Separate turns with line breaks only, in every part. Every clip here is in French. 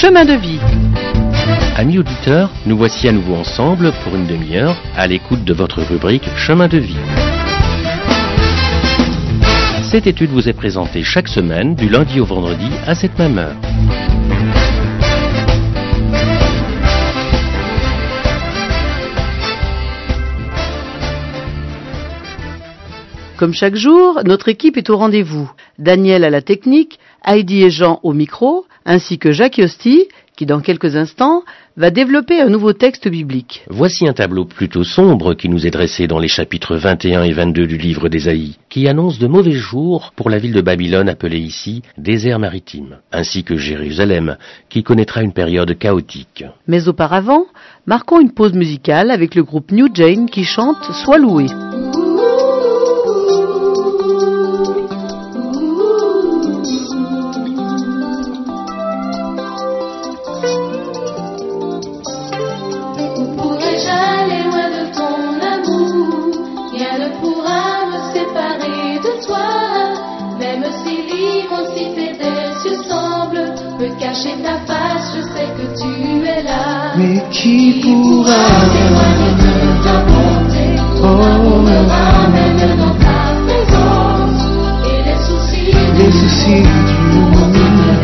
Chemin de vie.
Amis auditeurs, nous voici à nouveau ensemble pour une demi-heure à l'écoute de votre rubrique Chemin de vie. Cette étude vous est présentée chaque semaine du lundi au vendredi à cette même heure.
Comme chaque jour, notre équipe est au rendez-vous. Daniel à la technique, Heidi et Jean au micro, ainsi que Jacques Yosti, qui dans quelques instants va développer un nouveau texte biblique.
Voici un tableau plutôt sombre qui nous est dressé dans les chapitres 21 et 22 du livre d'Ésaïe, qui annonce de mauvais jours pour la ville de Babylone appelée ici désert maritime, ainsi que Jérusalem, qui connaîtra une période chaotique.
Mais auparavant, marquons une pause musicale avec le groupe New Jane qui chante « Sois loué ».
Cacher ta face, je sais que tu es là.
Mais qui pourra
témoigner de ta bonté? L'amour me ramène dans ta présence. Et les soucis
du monde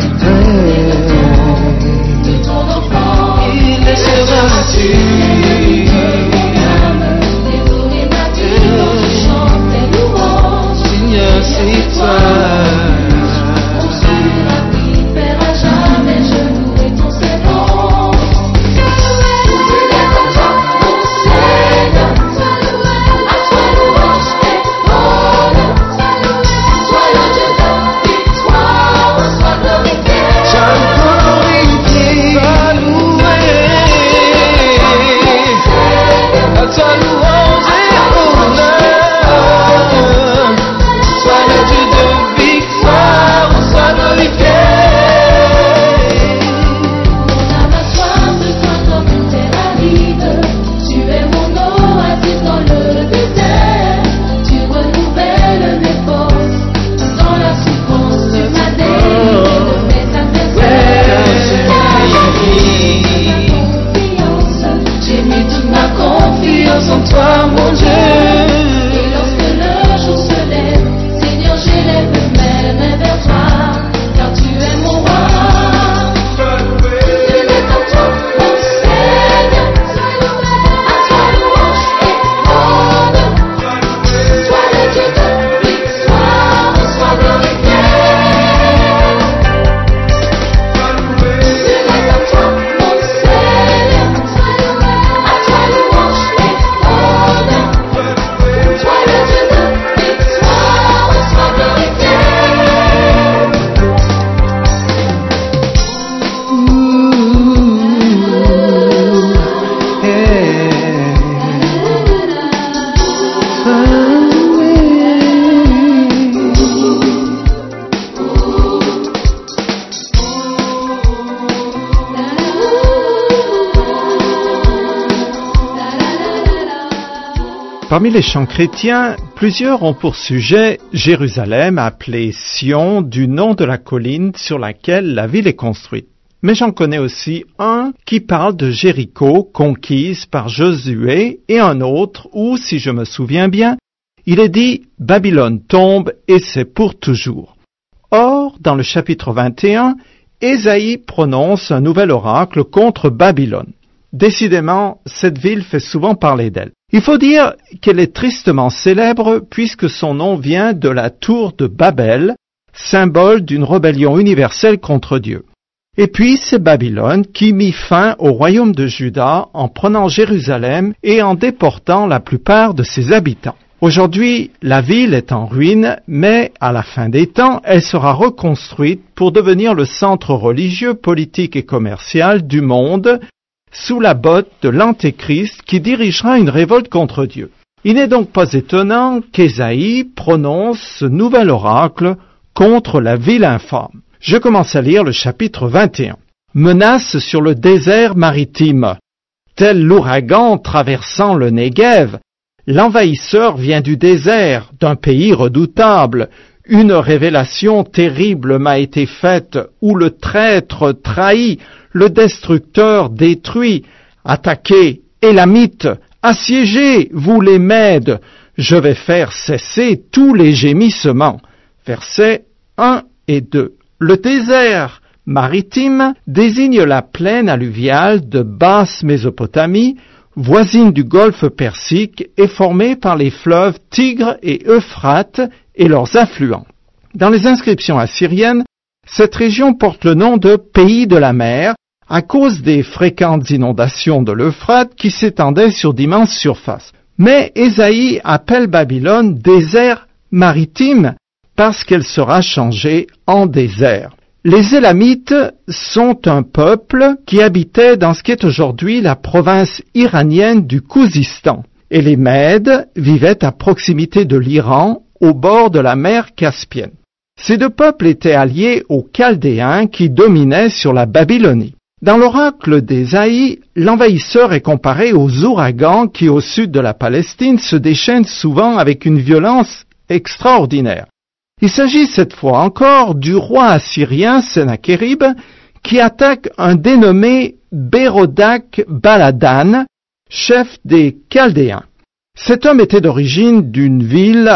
de ton enfant,
il laissera-tu
dévorer ma vie quand je chante tes louanges.
Seigneur, c'est toi.
Parmi les chants chrétiens, plusieurs ont pour sujet Jérusalem, appelée Sion, du nom de la colline sur laquelle la ville est construite. Mais j'en connais aussi un qui parle de Jéricho, conquise par Josué, et un autre où, si je me souviens bien, il est dit « Babylone tombe et c'est pour toujours ». Or, dans le chapitre 21, Ésaïe prononce un nouvel oracle contre Babylone. Décidément, cette ville fait souvent parler d'elle. Il faut dire qu'elle est tristement célèbre puisque son nom vient de la tour de Babel, symbole d'une rébellion universelle contre Dieu. Et puis c'est Babylone qui mit fin au royaume de Juda en prenant Jérusalem et en déportant la plupart de ses habitants. Aujourd'hui, la ville est en ruine, mais à la fin des temps, elle sera reconstruite pour devenir le centre religieux, politique et commercial du monde, sous la botte de l'Antéchrist qui dirigera une révolte contre Dieu. Il n'est donc pas étonnant qu'Ésaïe prononce ce nouvel oracle contre la ville infâme. Je commence à lire le chapitre 21. Menace sur le désert maritime. Tel l'ouragan traversant le Néguev, l'envahisseur vient du désert, d'un pays redoutable. Une révélation terrible m'a été faite, où le traître trahit, le destructeur détruit. Attaquez, Élamites, assiégez, vous les Mèdes, je vais faire cesser tous les gémissements. Versets 1 et 2. Le désert maritime désigne la plaine alluviale de basse Mésopotamie, voisine du golfe Persique et formée par les fleuves Tigre et Euphrate et leurs affluents. Dans les inscriptions assyriennes, cette région porte le nom de pays de la mer à cause des fréquentes inondations de l'Euphrate qui s'étendaient sur d'immenses surfaces. Mais Ésaïe appelle Babylone désert maritime parce qu'elle sera changée en désert. Les Élamites sont un peuple qui habitait dans ce qui est aujourd'hui la province iranienne du Khouzistan, et les Mèdes vivaient à proximité de l'Iran, au bord de la mer Caspienne. Ces deux peuples étaient alliés aux Chaldéens qui dominaient sur la Babylonie. Dans l'oracle d'Ésaïe, l'envahisseur est comparé aux ouragans qui, au sud de la Palestine, se déchaînent souvent avec une violence extraordinaire. Il s'agit cette fois encore du roi assyrien Sennachérib qui attaque un dénommé Bérodak Baladan, chef des Chaldéens. Cet homme était d'origine d'une ville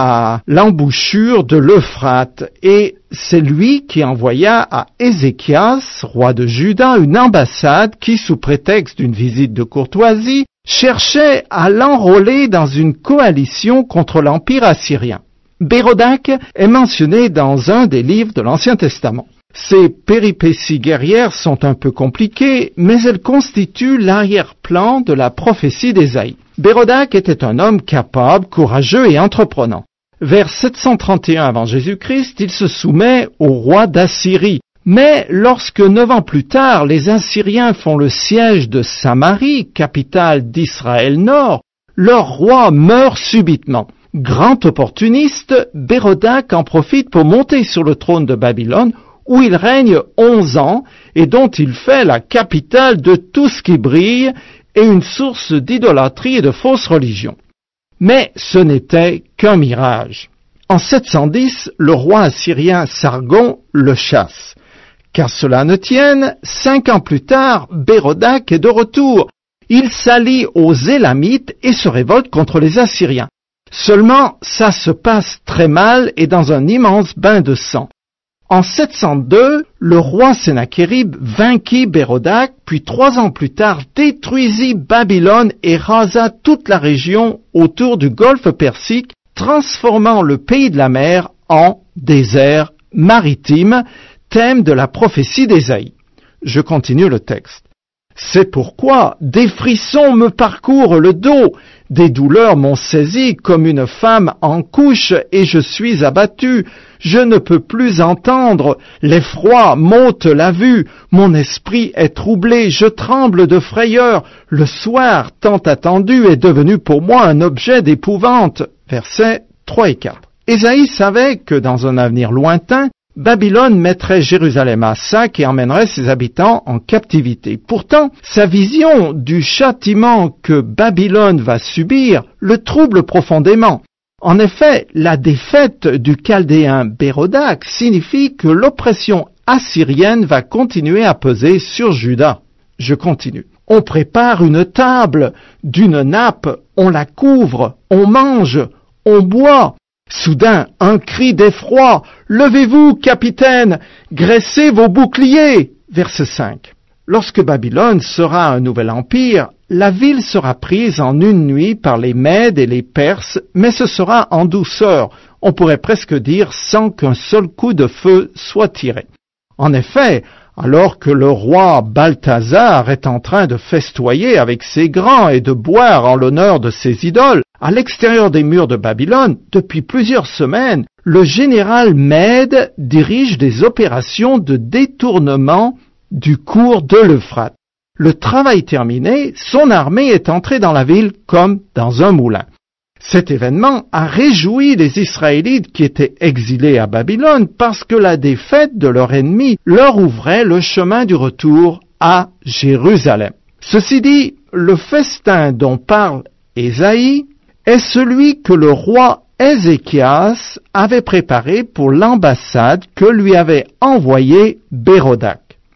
à l'embouchure de l'Euphrate et c'est lui qui envoya à Ézéchias, roi de Juda, une ambassade qui, sous prétexte d'une visite de courtoisie, cherchait à l'enrôler dans une coalition contre l'Empire assyrien. Bérodak est mentionné dans un des livres de l'Ancien Testament. Ses péripéties guerrières sont un peu compliquées, mais elles constituent l'arrière-plan de la prophétie d'Ésaïe. Bérodak était un homme capable, courageux et entreprenant. Vers 731 avant Jésus-Christ, il se soumet au roi d'Assyrie. Mais lorsque 9 ans plus tard, les Assyriens font le siège de Samarie, capitale d'Israël Nord, leur roi meurt subitement. Grand opportuniste, Bérodak en profite pour monter sur le trône de Babylone, où il règne 11 ans et dont il fait la capitale de tout ce qui brille et une source d'idolâtrie et de fausse religion. Mais ce n'était qu'un mirage. En 710, le roi assyrien Sargon le chasse. Qu'à cela ne tienne, 5 ans plus tard, Bérodak est de retour. Il s'allie aux Élamites et se révolte contre les Assyriens. Seulement, ça se passe très mal et dans un immense bain de sang. En 702, le roi Sennachérib vainquit Bérodak, puis 3 ans plus tard détruisit Babylone et rasa toute la région autour du golfe Persique, transformant le pays de la mer en désert maritime, thème de la prophétie d'Ésaïe. Je continue le texte. C'est pourquoi des frissons me parcourent le dos, des douleurs m'ont saisi comme une femme en couche et je suis abattu. Je ne peux plus entendre, l'effroi m'ôte la vue, mon esprit est troublé, je tremble de frayeur, le soir tant attendu est devenu pour moi un objet d'épouvante. Versets 3 et 4. Ésaïe savait que dans un avenir lointain, Babylone mettrait Jérusalem à sac et emmènerait ses habitants en captivité. Pourtant, sa vision du châtiment que Babylone va subir le trouble profondément. En effet, la défaite du Chaldéen Bérodak signifie que l'oppression assyrienne va continuer à peser sur Juda. Je continue. On prépare une table, d'une nappe, on la couvre, on mange, on boit. Soudain, un cri d'effroi. « Levez-vous, capitaine, graissez vos boucliers !» Verset 5. Lorsque Babylone sera un nouvel empire, la ville sera prise en une nuit par les Mèdes et les Perses, mais ce sera en douceur, on pourrait presque dire sans qu'un seul coup de feu soit tiré. En effet, alors que le roi Balthazar est en train de festoyer avec ses grands et de boire en l'honneur de ses idoles, à l'extérieur des murs de Babylone, depuis plusieurs semaines, le général Mède dirige des opérations de détournement du cours de l'Euphrate. Le travail terminé, son armée est entrée dans la ville comme dans un moulin. Cet événement a réjoui les Israélites qui étaient exilés à Babylone parce que la défaite de leur ennemi leur ouvrait le chemin du retour à Jérusalem. Ceci dit, le festin dont parle Ésaïe est celui que le roi Ézéchias avait préparé pour l'ambassade que lui avait envoyée Bérodak.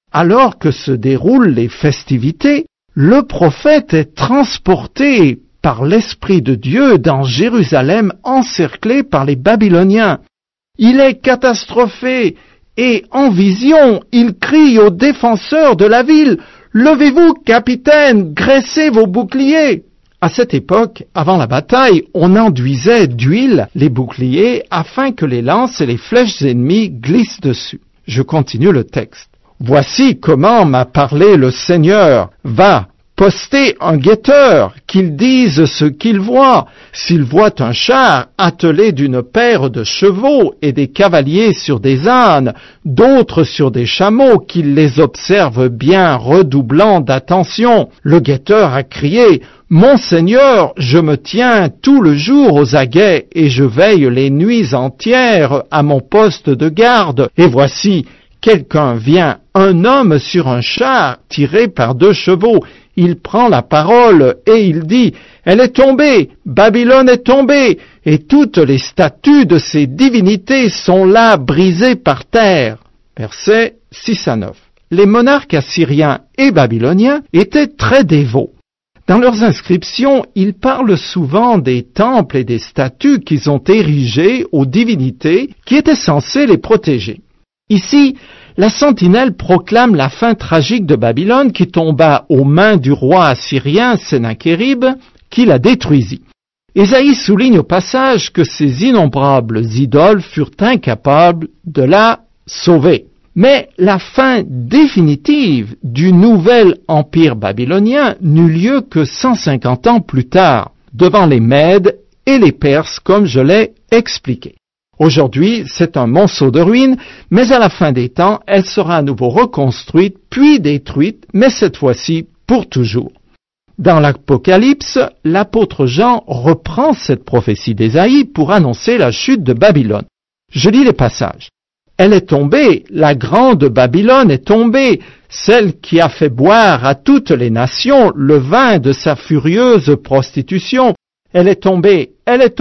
Alors que se déroulent les festivités, le prophète est transporté par l'Esprit de Dieu dans Jérusalem encerclé par les Babyloniens. Il est catastrophé et en vision, il crie aux défenseurs de la ville « Levez-vous, capitaine, graissez vos boucliers !» À cette époque, avant la bataille, on enduisait d'huile les boucliers afin que les lances et les flèches ennemies glissent dessus. Je continue le texte. Voici comment m'a parlé le Seigneur. Va, poster un guetteur, qu'il dise ce qu'il voit. S'il voit un char attelé d'une paire de chevaux et des cavaliers sur des ânes, d'autres sur des chameaux, qu'il les observe bien, redoublant d'attention. Le guetteur a crié « Mon Seigneur, je me tiens tout le jour aux aguets et je veille les nuits entières à mon poste de garde. Et voici, quelqu'un vient, un homme sur un char tiré par 2 chevaux. Il prend la parole et il dit « Elle est tombée, Babylone est tombée, et toutes les statues de ses divinités sont là brisées par terre. » Versets 6 à 9. Les monarques assyriens et babyloniens étaient très dévots. Dans leurs inscriptions, ils parlent souvent des temples et des statues qu'ils ont érigés aux divinités qui étaient censées les protéger. Ici, la sentinelle proclame la fin tragique de Babylone qui tomba aux mains du roi assyrien Sennachérib qui la détruisit. Ésaïe souligne au passage que ces innombrables idoles furent incapables de la sauver. Mais la fin définitive du nouvel empire babylonien n'eut lieu que 150 ans plus tard, devant les Mèdes et les Perses comme je l'ai expliqué. Aujourd'hui, c'est un monceau de ruines, mais à la fin des temps, elle sera à nouveau reconstruite, puis détruite, mais cette fois-ci pour toujours. Dans l'Apocalypse, l'apôtre Jean reprend cette prophétie d'Ésaïe pour annoncer la chute de Babylone. Je lis les passages. Elle est tombée, la grande Babylone est tombée, celle qui a fait boire à toutes les nations le vin de sa furieuse prostitution. Elle est tombée,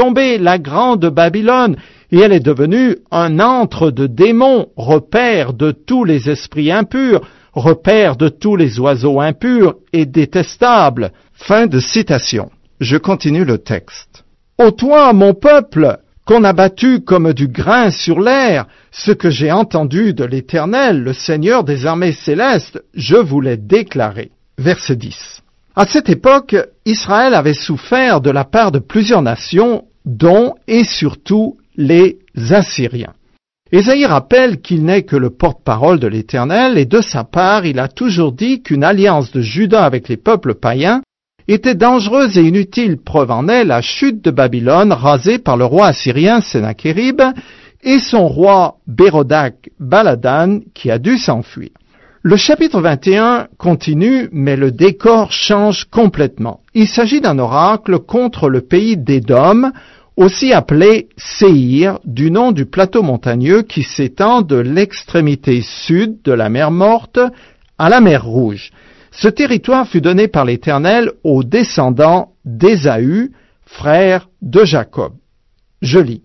la grande Babylone, et elle est devenue un antre de démons, repère de tous les esprits impurs, repère de tous les oiseaux impurs et détestables. Fin de citation. Je continue le texte. Ô toi, mon peuple, qu'on a battu comme du grain sur l'air, ce que j'ai entendu de l'Éternel, le Seigneur des armées célestes, je vous l'ai déclaré. Verset 10. À cette époque, Israël avait souffert de la part de plusieurs nations, dont et surtout les Assyriens. Ésaïe rappelle qu'il n'est que le porte-parole de l'Éternel et de sa part, il a toujours dit qu'une alliance de Juda avec les peuples païens était dangereuse et inutile. Preuve en est la chute de Babylone rasée par le roi assyrien Sennachérib et son roi Bérodak Baladan qui a dû s'enfuir. Le chapitre 21 continue, mais le décor change complètement. Il s'agit d'un oracle contre le pays d'Édom, aussi appelé Séhir, du nom du plateau montagneux qui s'étend de l'extrémité sud de la mer Morte à la mer Rouge. Ce territoire fut donné par l'Éternel aux descendants d'Ésaü, frère de Jacob. Je lis.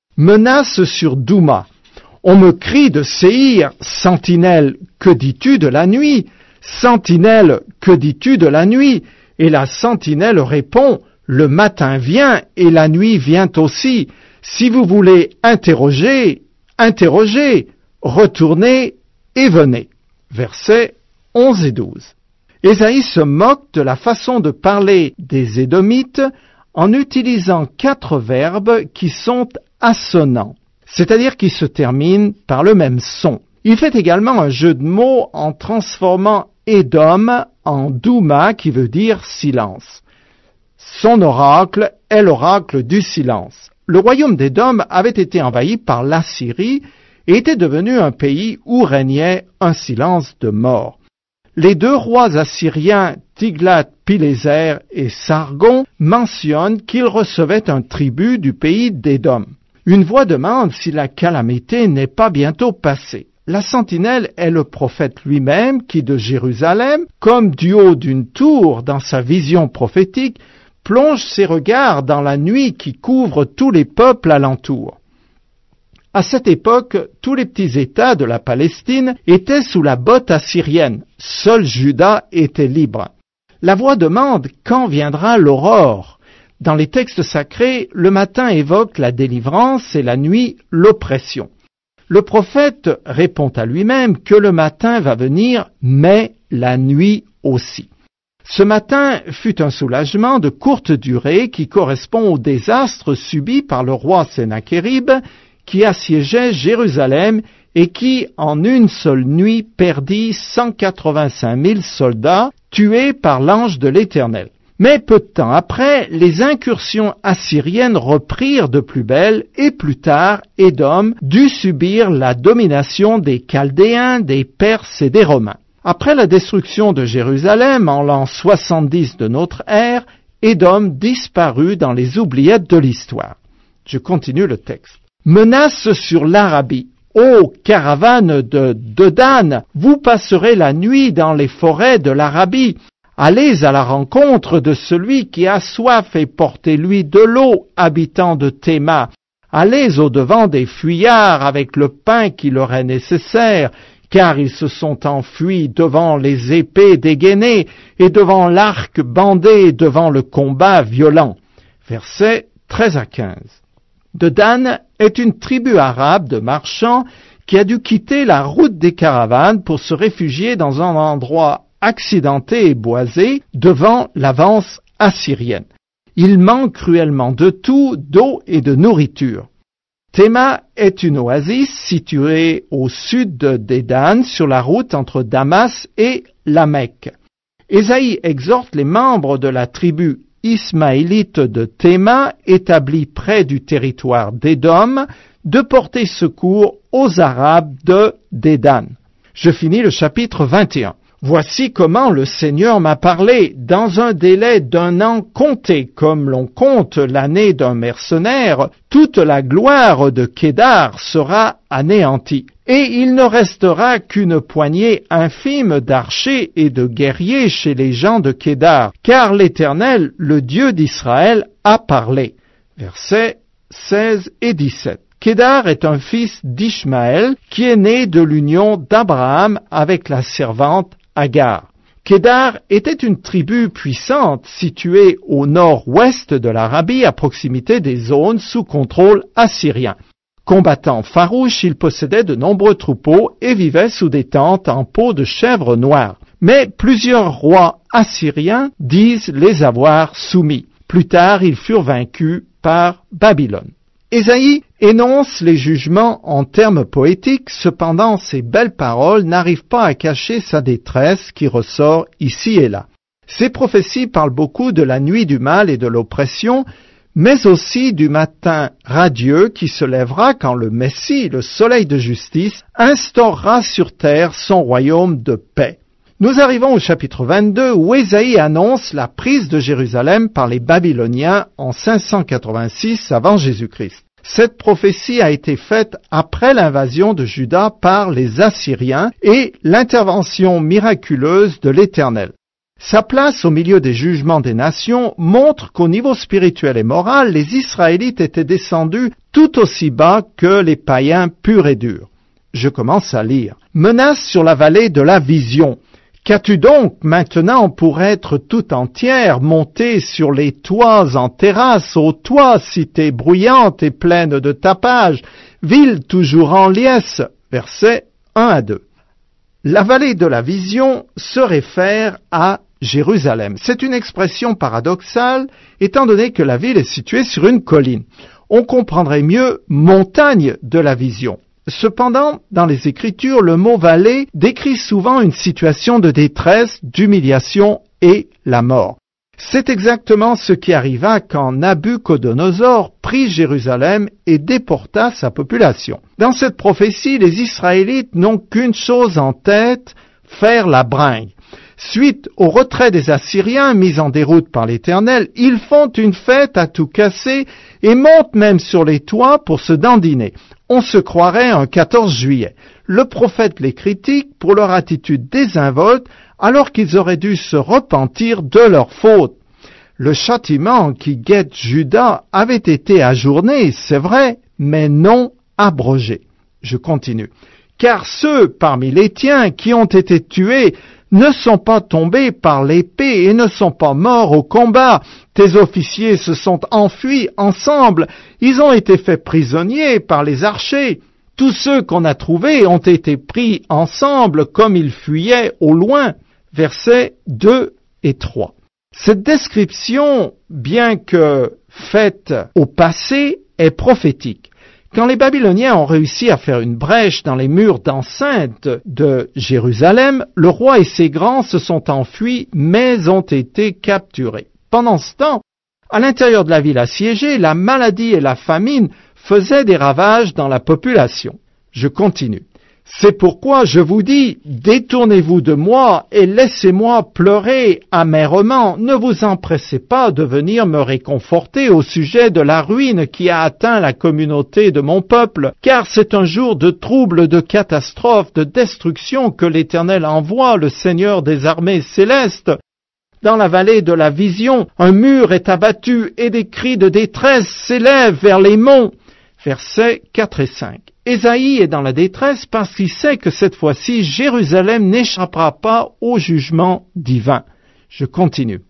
Menace sur Douma. On me crie de Séhir, sentinelle, que dis-tu de la nuit? Sentinelle, que dis-tu de la nuit? Et la sentinelle répond, le matin vient et la nuit vient aussi. Si vous voulez interroger, interrogez, retournez et venez. Versets 11 et 12. Ésaïe se moque de la façon de parler des Édomites en utilisant 4 verbes qui sont assonants, c'est-à-dire qui se terminent par le même son. Il fait également un jeu de mots en transformant Édom en Douma qui veut dire silence. Son oracle est l'oracle du silence. Le royaume d'Édom avait été envahi par l'Assyrie et était devenu un pays où régnait un silence de mort. Les 2 rois assyriens, Tiglath-Pileser et Sargon, mentionnent qu'ils recevaient un tribut du pays d'Édom. Une voix demande si la calamité n'est pas bientôt passée. La sentinelle est le prophète lui-même qui, de Jérusalem, comme du haut d'une tour dans sa vision prophétique, plonge ses regards dans la nuit qui couvre tous les peuples alentour. À cette époque, tous les petits États de la Palestine étaient sous la botte assyrienne. Seul Juda était libre. La voix demande quand viendra l'aurore. Dans les textes sacrés, le matin évoque la délivrance et la nuit l'oppression. Le prophète répond à lui-même que le matin va venir, mais la nuit aussi. Ce matin fut un soulagement de courte durée qui correspond au désastre subi par le roi Sennachérib qui assiégeait Jérusalem et qui, en une seule nuit, perdit 185 000 soldats tués par l'ange de l'Éternel. Mais peu de temps après, les incursions assyriennes reprirent de plus belle et plus tard, Édom dut subir la domination des Chaldéens, des Perses et des Romains. Après la destruction de Jérusalem en l'an 70 de notre ère, Édom disparut dans les oubliettes de l'histoire. Je continue le texte. Menace sur l'Arabie. Ô caravane de Dan, vous passerez la nuit dans les forêts de l'Arabie. Allez à la rencontre de celui qui a soif et portez-lui de l'eau, habitants de Théma. Allez au-devant des fuyards avec le pain qui leur est nécessaire, car ils se sont enfuis devant les épées dégainées et devant l'arc bandé et devant le combat violent. Versets 13 à 15. De Dan est une tribu arabe de marchands qui a dû quitter la route des caravanes pour se réfugier dans un endroit accidenté et boisé devant l'avance assyrienne. Il manque cruellement de tout, d'eau et de nourriture. Théma est une oasis située au sud d'Édan sur la route entre Damas et la Mecque. Ésaïe exhorte les membres de la tribu ismaélite de Théma, établie près du territoire d'Édom, de porter secours aux Arabes d'Édan. Je finis le chapitre 21. Voici comment le Seigneur m'a parlé, dans un délai d'1 an compté, comme l'on compte l'année d'un mercenaire, toute la gloire de Kédar sera anéantie, et il ne restera qu'une poignée infime d'archers et de guerriers chez les gens de Kédar, car l'Éternel, le Dieu d'Israël, a parlé. Versets 16 et 17. Kédar est un fils d'Ishmaël qui est né de l'union d'Abraham avec la servante Agar. Kédar était une tribu puissante située au nord-ouest de l'Arabie à proximité des zones sous contrôle assyrien. Combattant farouche, il possédait de nombreux troupeaux et vivait sous des tentes en peau de chèvre noire. Mais plusieurs rois assyriens disent les avoir soumis. Plus tard, ils furent vaincus par Babylone. Ésaïe énonce les jugements en termes poétiques, cependant ces belles paroles n'arrivent pas à cacher sa détresse qui ressort ici et là. Ces prophéties parlent beaucoup de la nuit du mal et de l'oppression, mais aussi du matin radieux qui se lèvera quand le Messie, le soleil de justice, instaurera sur terre son royaume de paix. Nous arrivons au chapitre 22 où Ésaïe annonce la prise de Jérusalem par les Babyloniens en 586 avant Jésus-Christ. Cette prophétie a été faite après l'invasion de Juda par les Assyriens et l'intervention miraculeuse de l'Éternel. Sa place au milieu des jugements des nations montre qu'au niveau spirituel et moral, les Israélites étaient descendus tout aussi bas que les païens purs et durs. Je commence à lire. Menace sur la vallée de la vision. Qu'as-tu donc maintenant pour être tout entière montée sur les toits en terrasse, aux toits, cité bruyante et pleine de tapage, ville toujours en liesse? Versets 1 à 2. La vallée de la vision se réfère à Jérusalem. C'est une expression paradoxale, étant donné que la ville est située sur une colline. On comprendrait mieux montagne de la vision. Cependant, dans les Écritures, le mot vallée décrit souvent une situation de détresse, d'humiliation et la mort. C'est exactement ce qui arriva quand Nabuchodonosor prit Jérusalem et déporta sa population. Dans cette prophétie, les Israélites n'ont qu'une chose en tête, faire la bringue. Suite au retrait des Assyriens mis en déroute par l'Éternel, ils font une fête à tout casser et montent même sur les toits pour se dandiner. On se croirait un 14 juillet. Le prophète les critique pour leur attitude désinvolte alors qu'ils auraient dû se repentir de leur faute. Le châtiment qui guette Juda avait été ajourné, c'est vrai, mais non abrogés. Je continue. Car ceux parmi les tiens qui ont été tués ne sont pas tombés par l'épée et ne sont pas morts au combat. Tes officiers se sont enfuis ensemble. Ils ont été faits prisonniers par les archers. Tous ceux qu'on a trouvés ont été pris ensemble comme ils fuyaient au loin. Versets 2 et 3. Cette description, bien que faite au passé, est prophétique. Quand les Babyloniens ont réussi à faire une brèche dans les murs d'enceinte de Jérusalem, le roi et ses grands se sont enfuis, mais ont été capturés. Pendant ce temps, à l'intérieur de la ville assiégée, la maladie et la famine faisaient des ravages dans la population. Je continue. C'est pourquoi je vous dis, détournez-vous de moi et laissez-moi pleurer amèrement. Ne vous empressez pas de venir me réconforter au sujet de la ruine qui a atteint la communauté de mon peuple, car c'est un jour de trouble, de catastrophe, de destruction que l'Éternel envoie, le Seigneur des armées célestes. Dans la vallée de la vision, un mur est abattu et des cris de détresse s'élèvent vers les monts. Versets 4 et 5. Ésaïe est dans la détresse parce qu'il sait que cette fois-ci, Jérusalem n'échappera pas au jugement divin. Je continue.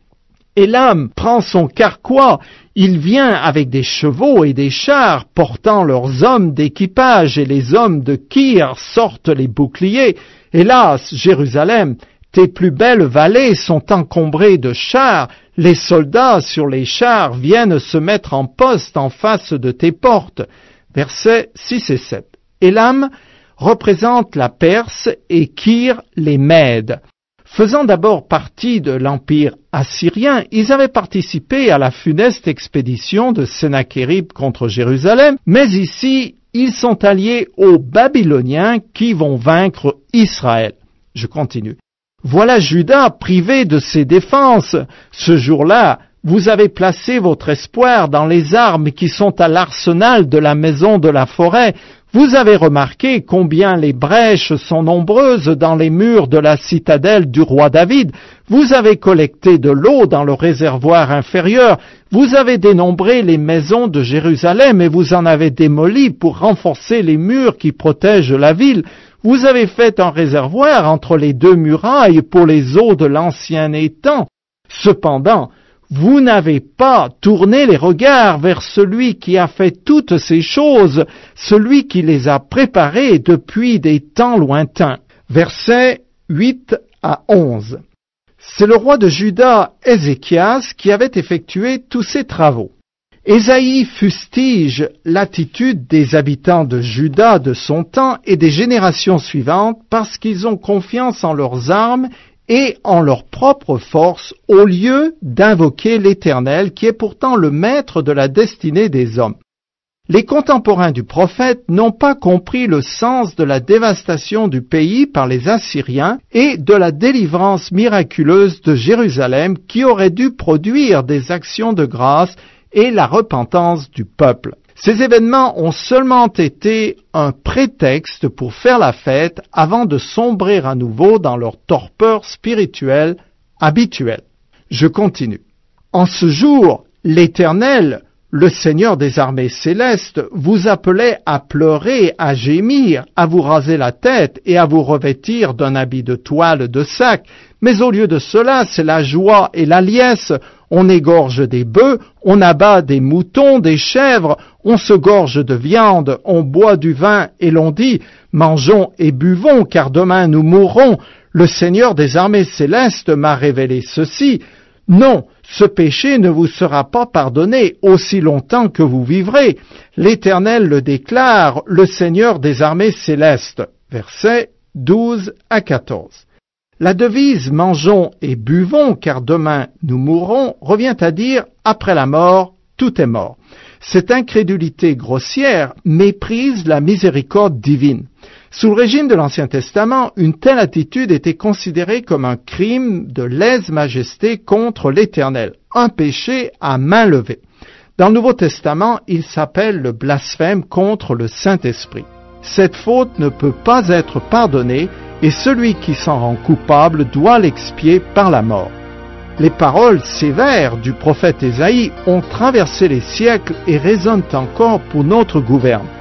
Élam prend son carquois, il vient avec des chevaux et des chars, portant leurs hommes d'équipage, et les hommes de Kir sortent les boucliers. Hélas, Jérusalem, tes plus belles vallées sont encombrées de chars, les soldats sur les chars viennent se mettre en poste en face de tes portes. Versets 6 et 7. Élam représente la Perse et Kir les Mèdes. Faisant d'abord partie de l'empire assyrien, ils avaient participé à la funeste expédition de Sennachérib contre Jérusalem, mais ici, ils sont alliés aux Babyloniens qui vont vaincre Israël. Je continue. Voilà Juda privé de ses défenses. Ce jour-là, vous avez placé votre espoir dans les armes qui sont à l'arsenal de la maison de la forêt. Vous avez remarqué combien les brèches sont nombreuses dans les murs de la citadelle du roi David. Vous avez collecté de l'eau dans le réservoir inférieur. Vous avez dénombré les maisons de Jérusalem et vous en avez démoli pour renforcer les murs qui protègent la ville. Vous avez fait un réservoir entre les deux murailles pour les eaux de l'ancien étang. Cependant, vous n'avez pas tourné les regards vers celui qui a fait toutes ces choses, celui qui les a préparées depuis des temps lointains. Versets 8 à 11. C'est le roi de Juda, Ézéchias, qui avait effectué tous ces travaux. Ésaïe fustige l'attitude des habitants de Juda de son temps et des générations suivantes parce qu'ils ont confiance en leurs armes et en leur propre force au lieu d'invoquer l'Éternel qui est pourtant le maître de la destinée des hommes. Les contemporains du prophète n'ont pas compris le sens de la dévastation du pays par les Assyriens et de la délivrance miraculeuse de Jérusalem qui aurait dû produire des actions de grâce et la repentance du peuple. Ces événements ont seulement été un prétexte pour faire la fête avant de sombrer à nouveau dans leur torpeur spirituelle habituelle. Je continue. En ce jour, l'Éternel, le Seigneur des armées célestes, vous appelait à pleurer, à gémir, à vous raser la tête et à vous revêtir d'un habit de toile de sac. Mais au lieu de cela, c'est la joie et la liesse. On égorge des bœufs, on abat des moutons, des chèvres, on se gorge de viande, on boit du vin et l'on dit « Mangeons et buvons, car demain nous mourrons. Le Seigneur des armées célestes m'a révélé ceci. » Non, ce péché ne vous sera pas pardonné aussi longtemps que vous vivrez. L'Éternel le déclare, le Seigneur des armées célestes. Versets 12 à 14. La devise « mangeons et buvons, car demain nous mourrons » revient à dire « après la mort, tout est mort ». Cette incrédulité grossière méprise la miséricorde divine. Sous le régime de l'Ancien Testament, une telle attitude était considérée comme un crime de lèse-majesté contre l'Éternel, un péché à main levée. Dans le Nouveau Testament, il s'appelle le blasphème contre le Saint-Esprit. Cette faute ne peut pas être pardonnée et celui qui s'en rend coupable doit l'expier par la mort. Les paroles sévères du prophète Ésaïe ont traversé les siècles et résonnent encore pour notre gouverne.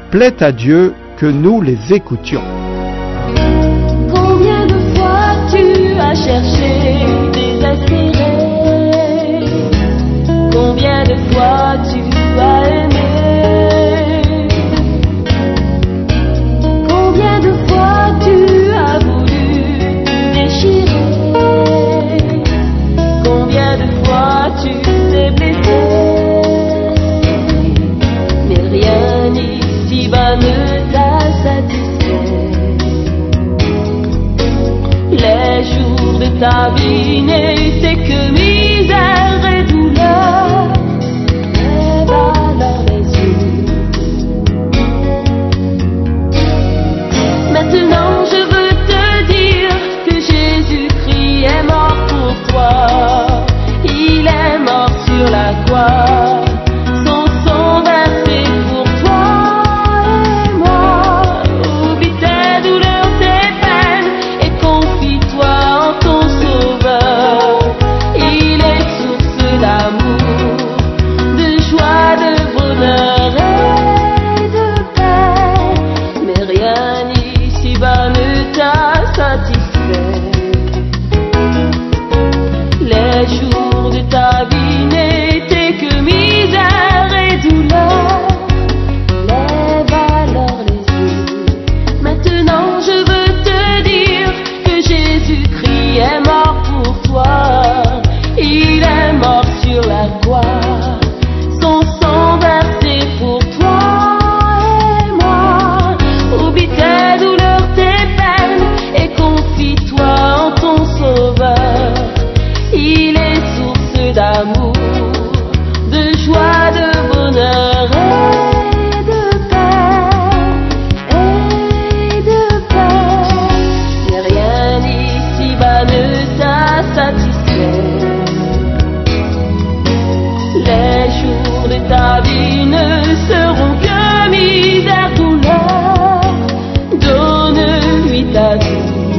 plaît à Dieu que nous les écoutions.
Combien de fois tu as cherché désespéré? Combien de fois tu as aimé? Combien de fois tu as voulu tout déchirer? Combien de fois tu t'es blessé? Mais rien ici-bas ne t'a satisfait. Les jours de ta vie n'étaient que misère et douleur. Lève alors les yeux. Maintenant je veux te dire que Jésus-Christ est mort pour toi. Il est mort sur la croix. Son sang versé pour toi et moi. Oublie tes douleurs, tes peines et confie-toi en ton Sauveur. Il est source d'amour, de joie, de bonheur et de paix. Mais rien ici-bas ne t'a satisfait. Les jours de ta vie n'étaient que misère et douleur. Lève alors les yeux. Maintenant je veux te dire que Jésus-Christ est mort pour toi. Il est mort sur la croix. Son sang versé pour toi et moi. Oublie tes douleurs, tes peines et confie-toi en ton Sauveur. Il est source d'amour, de joie, de bonheur et de paix, et de paix. Mais rien ici-bas ne t'a satisfait. Les jours de ta vie ne seront que misère, douleur. Donne-lui ta vie.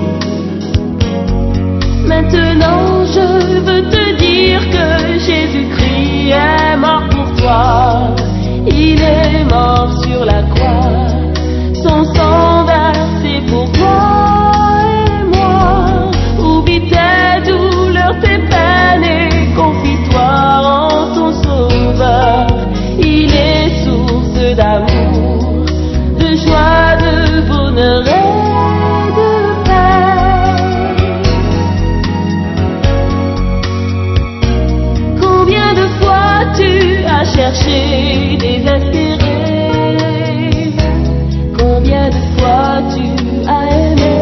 Maintenant je veux te dire que Jésus-Christ est mort pour toi. Il est mort sur la croix. Son sang versé pour toi et moi. Oublie tes douleurs, tes peines et confie-toi en ton Sauveur. Il est source d'amour, de joie, de bonheur et de paix. Combien de fois tu as cherché désespéré? Combien de fois tu as aimé?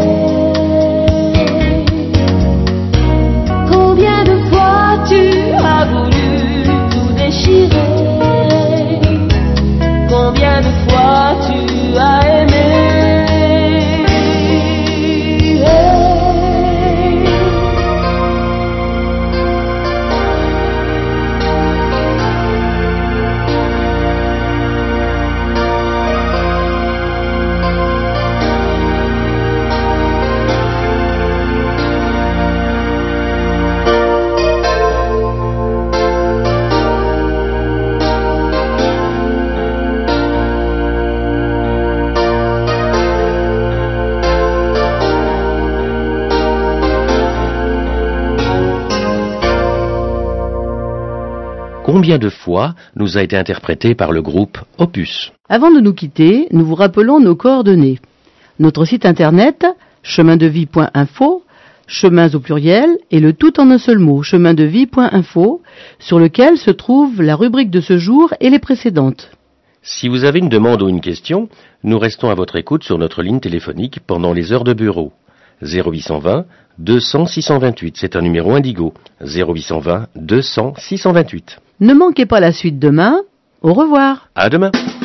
Combien de fois tu as voulu tout déchirer? Combien de fois tu as aimé?
Combien de fois nous a été interprété par le groupe Opus.
Avant de nous quitter, nous vous rappelons nos coordonnées. Notre site internet, chemindevie.info, chemins au pluriel et le tout en un seul mot, chemindevie.info, sur lequel se trouve la rubrique de ce jour et les précédentes.
Si vous avez une demande ou une question, nous restons à votre écoute sur notre ligne téléphonique pendant les heures de bureau. 0820 200 628, c'est un numéro Indigo. 0820 200 628.
Ne manquez pas la suite demain. Au revoir.
À demain.